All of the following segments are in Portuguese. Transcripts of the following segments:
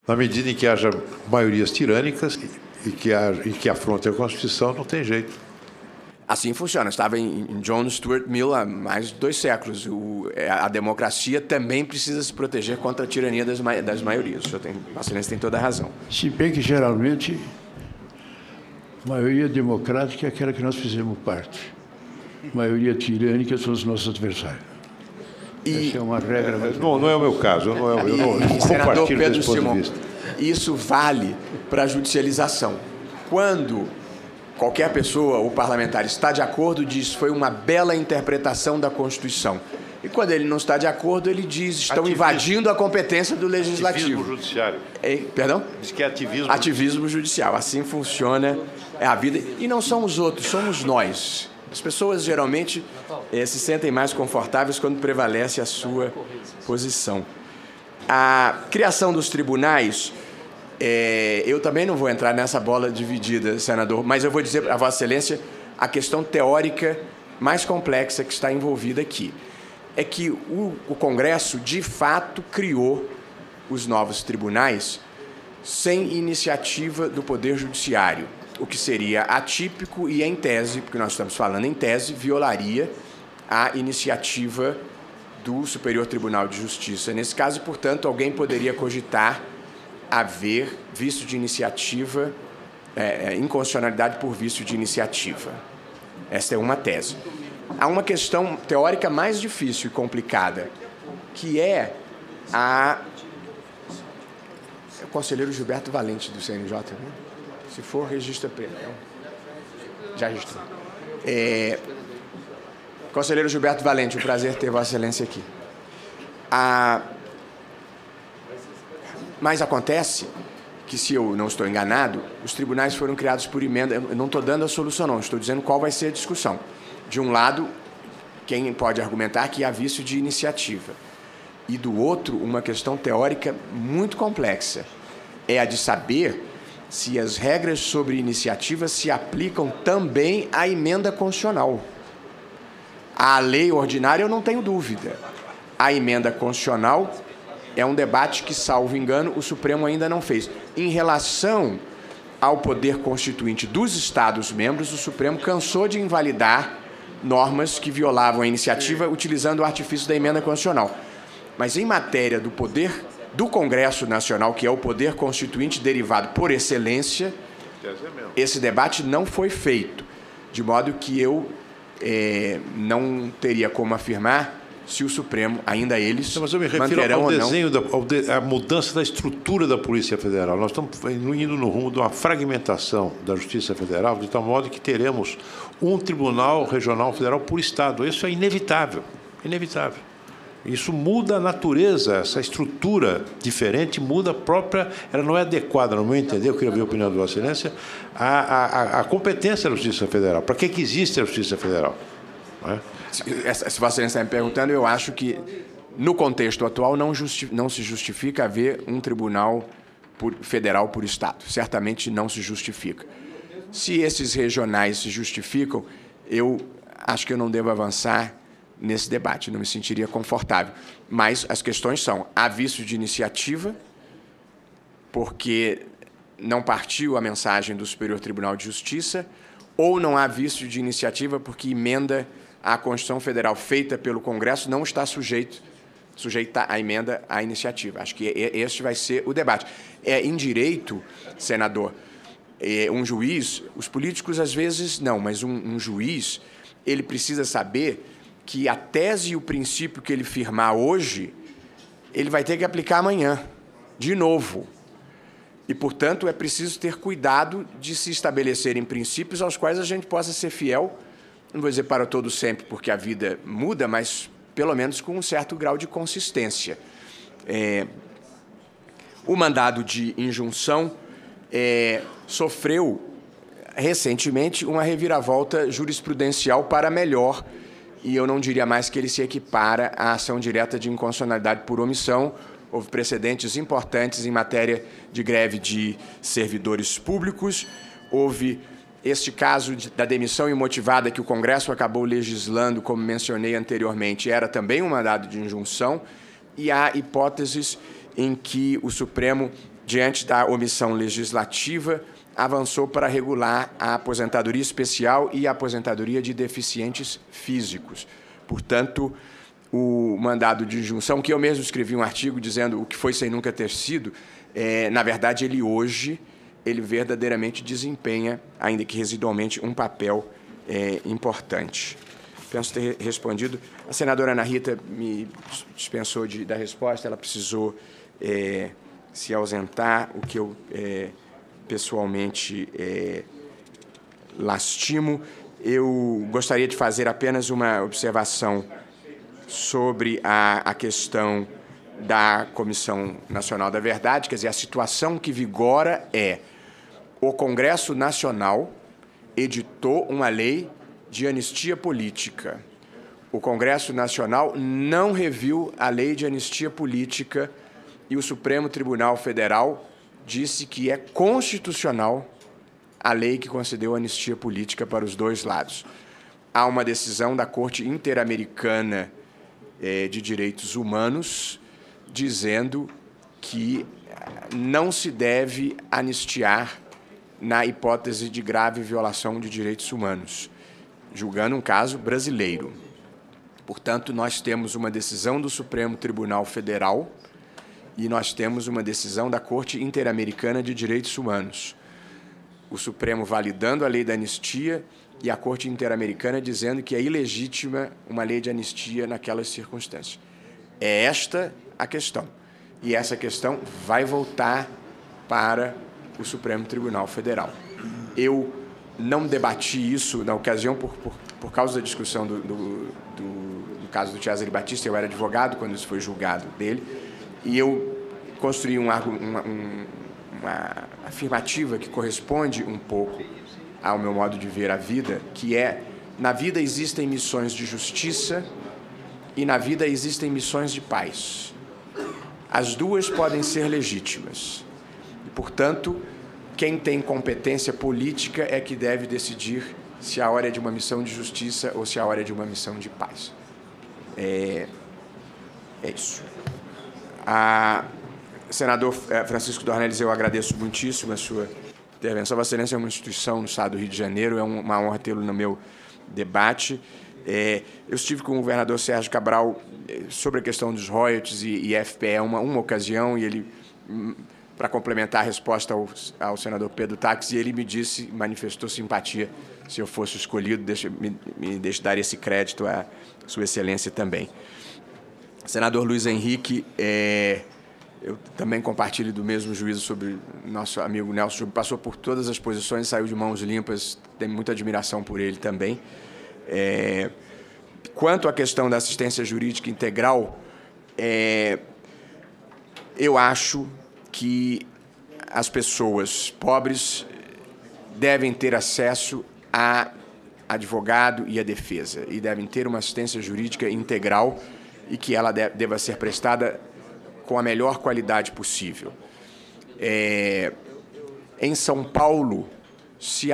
Na medida em que haja maiorias tirânicas e que afrontem a Constituição, não tem jeito. Assim funciona. Estava em John Stuart Mill há mais de 2 séculos. A democracia também precisa se proteger contra a tirania das maiorias. Vossa Excelência tem toda a razão. Se bem que, geralmente, a maioria democrática é aquela que nós fizemos parte. A maioria tirânica são os nossos adversários. Essa é uma regra. Não é o meu caso. Eu não Senador compartilho Pedro desse ponto Simão, de vista. isso vale para a judicialização. Quando qualquer pessoa ou parlamentar está de acordo, diz foi uma bela interpretação da Constituição. E quando ele não está de acordo, ele diz estão invadindo a competência do Legislativo. Ativismo judiciário. Perdão? Diz que é ativismo. Ativismo judicial. Assim funciona a vida. E não são os outros, somos nós. As pessoas geralmente se sentem mais confortáveis quando prevalece a sua posição. A criação dos tribunais, eu também não vou entrar nessa bola dividida, senador, mas eu vou dizer a Vossa Excelência a questão teórica mais complexa que está envolvida aqui. É que o Congresso, de fato, criou os novos tribunais sem iniciativa do Poder Judiciário, o que seria atípico e, em tese, porque nós estamos falando em tese, violaria a iniciativa do Superior Tribunal de Justiça. Nesse caso, portanto, alguém poderia cogitar haver vício de iniciativa, inconstitucionalidade por vício de iniciativa. Esta é uma tese. Há uma questão teórica mais difícil e complicada, que é o conselheiro Gilberto Valente do CNJ, né? Se for, registra preto. Já registrou. Conselheiro Gilberto Valente, um prazer ter Vossa Excelência aqui. Mas acontece que, se eu não estou enganado, os tribunais foram criados por emenda. Eu não estou dando a solução, não. Estou dizendo qual vai ser a discussão. De um lado, quem pode argumentar que há vício de iniciativa. E do outro, uma questão teórica muito complexa. É a de saber se as regras sobre iniciativa se aplicam também à emenda constitucional. À lei ordinária, eu não tenho dúvida. A emenda constitucional é um debate que, salvo engano, o Supremo ainda não fez. Em relação ao poder constituinte dos Estados-membros, o Supremo cansou de invalidar normas que violavam a iniciativa utilizando o artifício da emenda constitucional. Mas em matéria do poder do Congresso Nacional, que é o poder constituinte derivado por excelência, esse debate não foi feito, de modo que eu não teria como afirmar se o Supremo, ainda eles, mas eu me refiro manterão ao ou não. desenho, à mudança da estrutura da Polícia Federal. Nós estamos indo no rumo de uma fragmentação da Justiça Federal, de tal modo que teremos um Tribunal Regional Federal por Estado. Isso é inevitável, inevitável. Isso muda a natureza, essa estrutura diferente muda a própria, ela não é adequada, no meu entender, eu queria ver a opinião de Vossa Excelência, a competência da Justiça Federal. Para que existe a Justiça Federal? Não é? Se Vossa Excelência está me perguntando, eu acho que, no contexto atual, não se justifica haver um tribunal federal por Estado. Certamente não se justifica. Se esses regionais se justificam, eu acho que eu não devo avançar nesse debate, não me sentiria confortável. Mas as questões são: há vício de iniciativa, porque não partiu a mensagem do Superior Tribunal de Justiça, ou não há vício de iniciativa porque emenda à Constituição Federal feita pelo Congresso não está sujeita à emenda à iniciativa. Acho que este vai ser o debate. Em direito, senador, um juiz, os políticos às vezes não, mas um juiz, ele precisa saber que a tese e o princípio que ele firmar hoje, ele vai ter que aplicar amanhã, de novo. E, portanto, é preciso ter cuidado de se estabelecerem princípios aos quais a gente possa ser fiel, não vou dizer para todo sempre, porque a vida muda, mas pelo menos com um certo grau de consistência. O mandado de injunção sofreu recentemente uma reviravolta jurisprudencial para melhor, e eu não diria mais que ele se equipara à ação direta de inconstitucionalidade por omissão. Houve precedentes importantes em matéria de greve de servidores públicos, houve este caso da demissão imotivada que o Congresso acabou legislando, como mencionei anteriormente, era também um mandado de injunção, e há hipóteses em que o Supremo diante da omissão legislativa, avançou para regular a aposentadoria especial e a aposentadoria de deficientes físicos. Portanto, o mandado de injunção, que eu mesmo escrevi um artigo dizendo o que foi sem nunca ter sido, na verdade, ele verdadeiramente desempenha, ainda que residualmente, um papel importante. Penso ter respondido. A senadora Ana Rita me dispensou da resposta, ela precisou se ausentar, o que eu pessoalmente lastimo. Eu gostaria de fazer apenas uma observação sobre a questão da Comissão Nacional da Verdade. Quer dizer, a situação que vigora o Congresso Nacional editou uma lei de anistia política. O Congresso Nacional não reviu a lei de anistia política e o Supremo Tribunal Federal disse que é constitucional a lei que concedeu anistia política para os dois lados. Há uma decisão da Corte Interamericana de Direitos Humanos dizendo que não se deve anistiar na hipótese de grave violação de direitos humanos, julgando um caso brasileiro. Portanto, nós temos uma decisão do Supremo Tribunal Federal e nós temos uma decisão da Corte Interamericana de Direitos Humanos. O Supremo validando a lei da anistia e a Corte Interamericana dizendo que é ilegítima uma lei de anistia naquelas circunstâncias. É esta a questão. E essa questão vai voltar para o Supremo Tribunal Federal. Eu não debati isso na ocasião por causa da discussão do caso do Cesare Battisti. Eu era advogado quando isso foi julgado dele, e eu construí uma afirmativa que corresponde um pouco ao meu modo de ver a vida, que na vida existem missões de justiça e na vida existem missões de paz. As duas podem ser legítimas. E, portanto, quem tem competência política é que deve decidir se a hora é de uma missão de justiça ou se a hora é de uma missão de paz. É isso. Senador Francisco Dornelles, eu agradeço muitíssimo a sua intervenção. Vossa Excelência é uma instituição no Estado do Rio de Janeiro, é uma honra tê-lo no meu debate. Eu estive com o governador Sérgio Cabral sobre a questão dos royalties e FPE uma ocasião, e ele, para complementar a resposta ao senador Pedro Táxi, ele manifestou simpatia se eu fosse escolhido. Me deixe dar esse crédito à Sua Excelência também. Senador Luiz Henrique, eu também compartilho do mesmo juízo sobre nosso amigo Nelson Júlio. Passou por todas as posições, saiu de mãos limpas, tenho muita admiração por ele também. Quanto à questão da assistência jurídica integral, eu acho que as pessoas pobres devem ter acesso a advogado e a defesa, e devem ter uma assistência jurídica integral e que ela deva ser prestada com a melhor qualidade possível. Em São Paulo se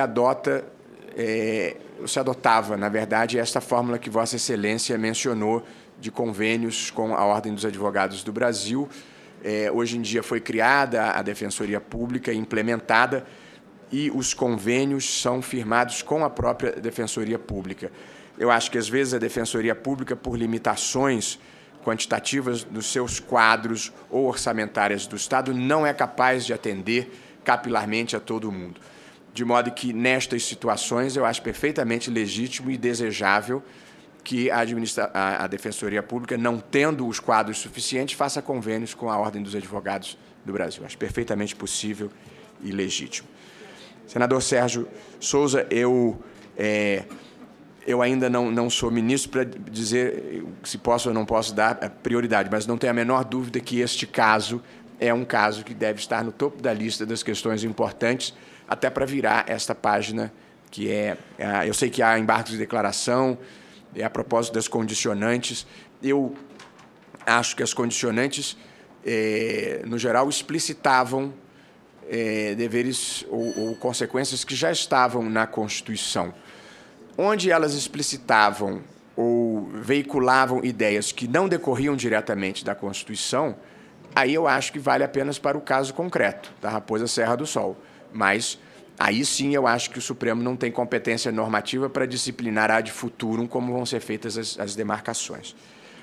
adotava, na verdade, esta fórmula que Vossa Excelência mencionou de convênios com a Ordem dos Advogados do Brasil. Hoje em dia foi criada a Defensoria Pública, implementada, e os convênios são firmados com a própria Defensoria Pública. Eu acho que, às vezes, a Defensoria Pública, por limitações quantitativas nos seus quadros ou orçamentárias do Estado, não é capaz de atender capilarmente a todo mundo. De modo que, nestas situações, eu acho perfeitamente legítimo e desejável que a Defensoria Pública, não tendo os quadros suficientes, faça convênios com a Ordem dos Advogados do Brasil. Acho perfeitamente possível e legítimo. Senador Sérgio Souza, eu ainda não sou ministro para dizer se posso ou não posso dar prioridade, mas não tenho a menor dúvida que este caso é um caso que deve estar no topo da lista das questões importantes, até para virar esta página que eu sei que há embargos de declaração, a propósito das condicionantes. Eu acho que as condicionantes, no geral, explicitavam deveres ou consequências que já estavam na Constituição. Onde elas explicitavam ou veiculavam ideias que não decorriam diretamente da Constituição, aí eu acho que vale apenas para o caso concreto da Raposa Serra do Sol. Mas aí sim eu acho que o Supremo não tem competência normativa para disciplinar ad futurum como vão ser feitas as demarcações.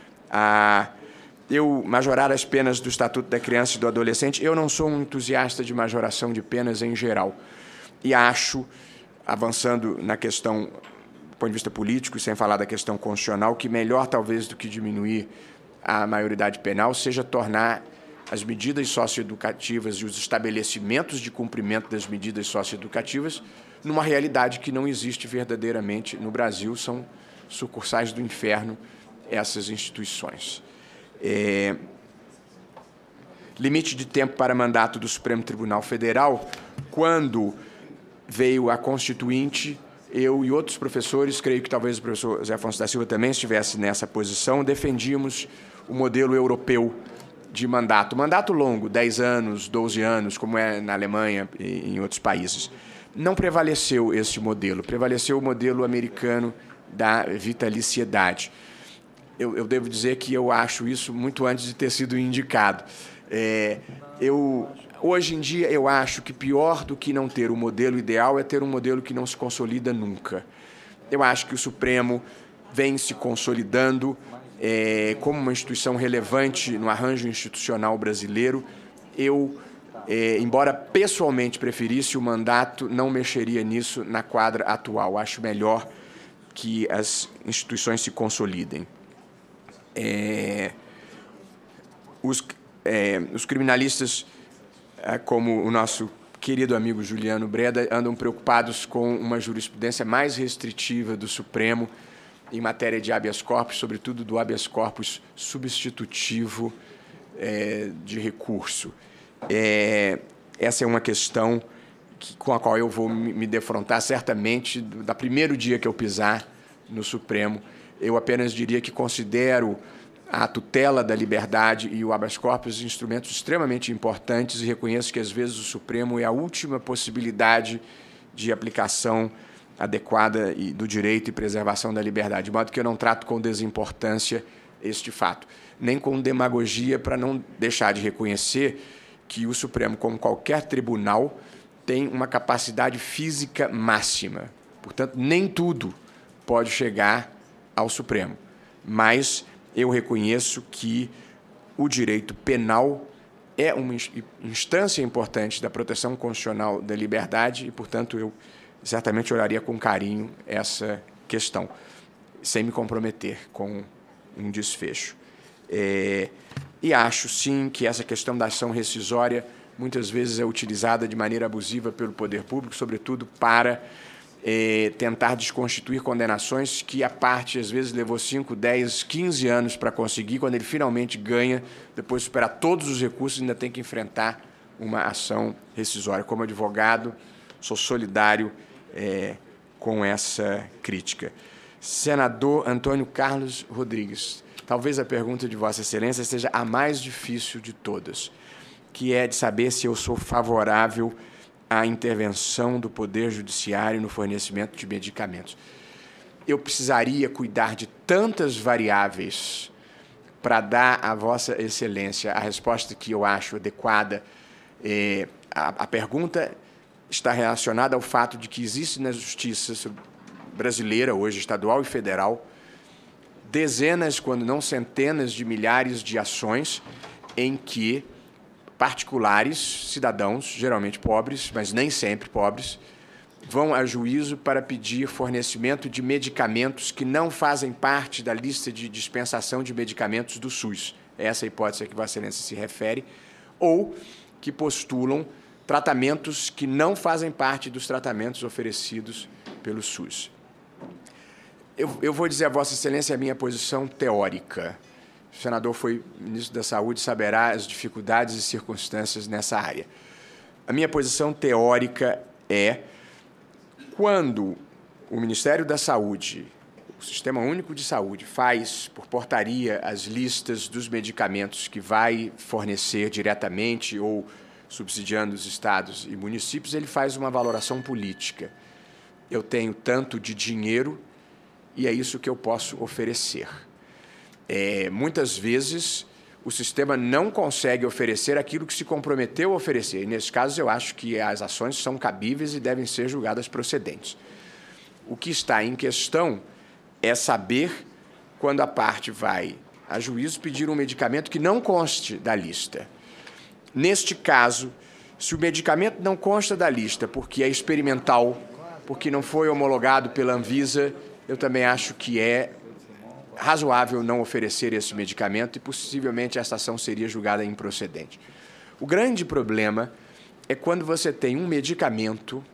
Majorar as penas do Estatuto da Criança e do Adolescente, eu não sou um entusiasta de majoração de penas em geral. E acho, avançando na questão do ponto de vista político, e sem falar da questão constitucional, que melhor talvez do que diminuir a maioridade penal seja tornar as medidas socioeducativas e os estabelecimentos de cumprimento das medidas socioeducativas numa realidade que não existe verdadeiramente no Brasil, são sucursais do inferno essas instituições. Limite de tempo para mandato do Supremo Tribunal Federal, quando veio a Constituinte, eu e outros professores, creio que talvez o professor Zé Afonso da Silva também estivesse nessa posição, defendíamos o modelo europeu de mandato. Mandato longo, 10 anos, 12 anos, como é na Alemanha e em outros países. Não prevaleceu esse modelo, prevaleceu o modelo americano da vitaliciedade. Eu devo dizer que eu acho isso muito antes de ter sido indicado. Hoje em dia, eu acho que pior do que não ter o modelo ideal é ter um modelo que não se consolida nunca. Eu acho que o Supremo vem se consolidando como uma instituição relevante no arranjo institucional brasileiro. Embora pessoalmente preferisse o mandato, não mexeria nisso na quadra atual. Acho melhor que as instituições se consolidem. Os criminalistas, como o nosso querido amigo Juliano Breda, andam preocupados com uma jurisprudência mais restritiva do Supremo em matéria de habeas corpus, sobretudo do habeas corpus substitutivo de recurso. Essa é uma questão com a qual eu vou me defrontar certamente do primeiro dia que eu pisar no Supremo. Eu apenas diria que considero a tutela da liberdade e o habeas corpus instrumentos extremamente importantes e reconheço que, às vezes, o Supremo é a última possibilidade de aplicação adequada do direito e preservação da liberdade, de modo que eu não trato com desimportância este fato, nem com demagogia, para não deixar de reconhecer que o Supremo, como qualquer tribunal, tem uma capacidade física máxima. Portanto, nem tudo pode chegar ao Supremo, mas eu reconheço que o direito penal é uma instância importante da proteção constitucional da liberdade e, portanto, eu certamente olharia com carinho essa questão, sem me comprometer com um desfecho. E acho, sim, que essa questão da ação rescisória muitas vezes é utilizada de maneira abusiva pelo poder público, sobretudo para tentar desconstituir condenações que a parte, às vezes, levou 5, 10, 15 anos para conseguir. Quando ele finalmente ganha, depois de superar todos os recursos, ainda tem que enfrentar uma ação rescisória. Como advogado, sou solidário com essa crítica. Senador Antônio Carlos Rodrigues, talvez a pergunta de Vossa Excelência seja a mais difícil de todas, que é de saber se eu sou favorável a intervenção do Poder Judiciário no fornecimento de medicamentos. Eu precisaria cuidar de tantas variáveis para dar a Vossa Excelência a resposta que eu acho adequada. A pergunta está relacionada ao fato de que existe na Justiça brasileira, hoje estadual e federal, dezenas, quando não centenas de milhares de ações em que particulares, cidadãos, geralmente pobres, mas nem sempre pobres, vão a juízo para pedir fornecimento de medicamentos que não fazem parte da lista de dispensação de medicamentos do SUS. Essa é a hipótese a que Vossa Excelência se refere, ou que postulam tratamentos que não fazem parte dos tratamentos oferecidos pelo SUS. Eu vou dizer a Vossa Excelência a minha posição teórica. O senador foi ministro da Saúde, saberá as dificuldades e circunstâncias nessa área. A minha posição teórica é quando o Ministério da Saúde, o Sistema Único de Saúde, faz por portaria as listas dos medicamentos que vai fornecer diretamente ou subsidiando os estados e municípios, ele faz uma valoração política. Eu tenho tanto de dinheiro e é isso que eu posso oferecer. Muitas vezes, o sistema não consegue oferecer aquilo que se comprometeu a oferecer. E, nesse caso, eu acho que as ações são cabíveis e devem ser julgadas procedentes. O que está em questão é saber quando a parte vai a juízo pedir um medicamento que não conste da lista. Neste caso, se o medicamento não consta da lista porque é experimental, porque não foi homologado pela Anvisa, eu também acho que é razoável não oferecer esse medicamento e possivelmente essa ação seria julgada improcedente. O grande problema é quando você tem um medicamento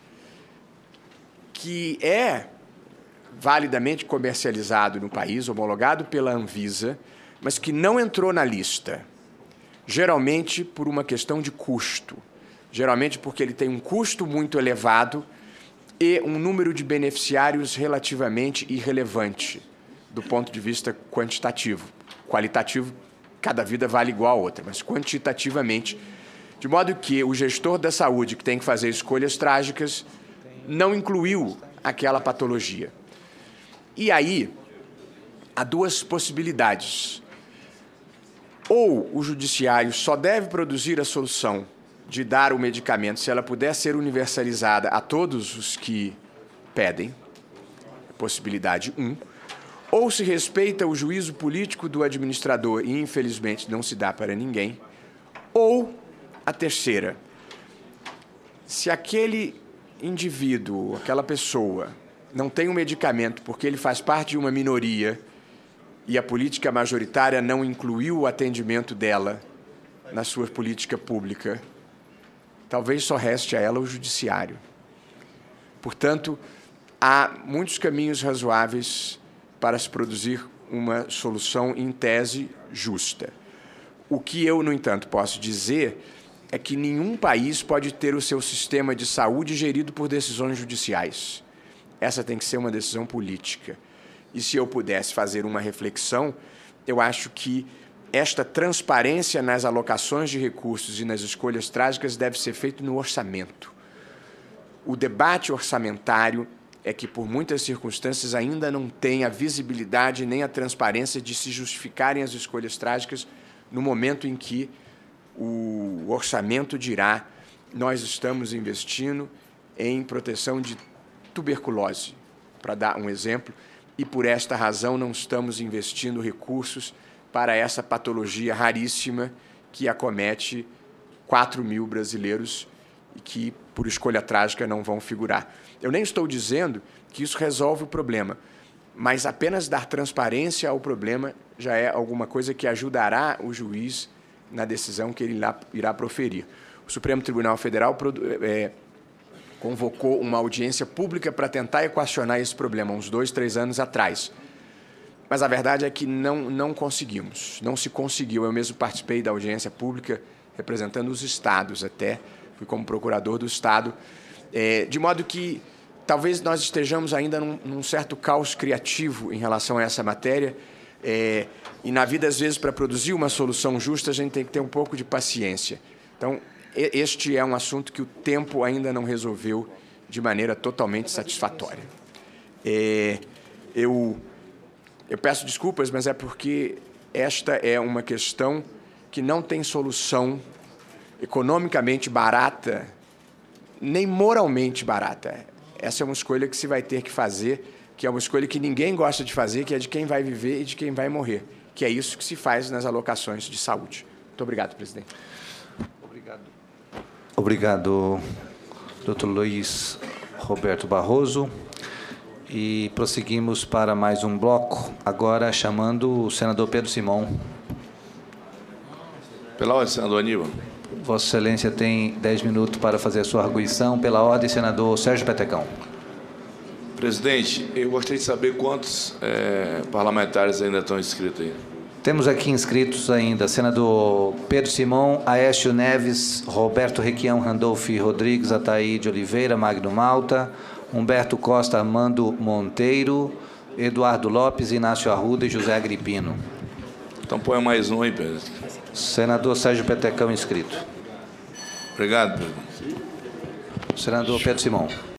que é validamente comercializado no país, homologado pela Anvisa, mas que não entrou na lista, geralmente por uma questão de custo, geralmente porque ele tem um custo muito elevado e um número de beneficiários relativamente irrelevante do ponto de vista quantitativo. Qualitativo, cada vida vale igual a outra, mas quantitativamente, de modo que o gestor da saúde, que tem que fazer escolhas trágicas, não incluiu aquela patologia. E aí, há duas possibilidades. Ou o judiciário só deve produzir a solução de dar o medicamento se ela puder ser universalizada a todos os que pedem, possibilidade 1, ou se respeita o juízo político do administrador e, infelizmente, não se dá para ninguém, ou a terceira, se aquele indivíduo, aquela pessoa, não tem um medicamento porque ele faz parte de uma minoria e a política majoritária não incluiu o atendimento dela na sua política pública, talvez só reste a ela o judiciário. Portanto, há muitos caminhos razoáveis para se produzir uma solução em tese justa. O que eu, no entanto, posso dizer é que nenhum país pode ter o seu sistema de saúde gerido por decisões judiciais. Essa tem que ser uma decisão política. E se eu pudesse fazer uma reflexão, eu acho que esta transparência nas alocações de recursos e nas escolhas trágicas deve ser feita no orçamento. O debate orçamentário é que, por muitas circunstâncias, ainda não tem a visibilidade nem a transparência de se justificarem as escolhas trágicas no momento em que o orçamento dirá: nós estamos investindo em proteção de tuberculose, para dar um exemplo, e por esta razão não estamos investindo recursos para essa patologia raríssima que acomete 4 mil brasileiros e que, por escolha trágica, não vão figurar. Eu nem estou dizendo que isso resolve o problema, mas apenas dar transparência ao problema já é alguma coisa que ajudará o juiz na decisão que ele irá proferir. O Supremo Tribunal Federal convocou uma audiência pública para tentar equacionar esse problema, uns 2, 3 anos atrás. Mas a verdade é que não conseguimos, não se conseguiu. Eu mesmo participei da audiência pública, representando os estados até, fui como procurador do estado, de modo que talvez nós estejamos ainda num certo caos criativo em relação a essa matéria, e na vida, às vezes, para produzir uma solução justa, a gente tem que ter um pouco de paciência. Então, este é um assunto que o tempo ainda não resolveu de maneira totalmente satisfatória. Eu peço desculpas, mas é porque esta é uma questão que não tem solução economicamente barata, nem moralmente barata. Essa é uma escolha que se vai ter que fazer, que é uma escolha que ninguém gosta de fazer, que é de quem vai viver e de quem vai morrer, que é isso que se faz nas alocações de saúde. Muito obrigado, presidente. Obrigado, Dr. Luiz Roberto Barroso. E prosseguimos para mais um bloco, agora chamando o senador Pedro Simão. Pela ordem, senador Aníbal. Vossa Excelência tem 10 minutos para fazer a sua arguição. Pela ordem, senador Sérgio Petecão. Presidente, eu gostaria de saber quantos parlamentares ainda estão inscritos aí. Temos aqui inscritos ainda senador Pedro Simão, Aécio Neves, Roberto Requião, Randolfo Rodrigues, Ataíde Oliveira, Magno Malta, Humberto Costa, Armando Monteiro, Eduardo Lopes, Inácio Arruda e José Agripino. Então põe mais um aí, Pedro. Senador Sérgio Petecão inscrito. Obrigado, presidente. Senador Pedro Simão.